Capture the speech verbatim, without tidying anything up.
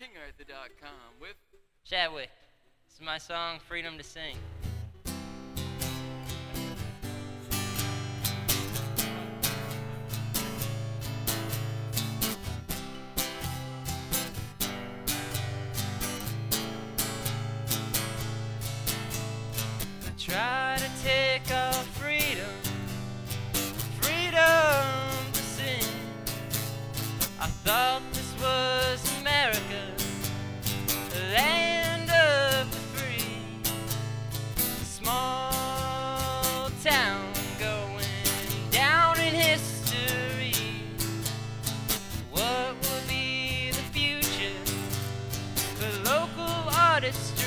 king arthur dot com with Chadwick. This is my song, Freedom to Sing. Try to take our freedom, freedom to sing. I thought this was America, the land of the free. A small town going down in history. What will be the future for local artistry?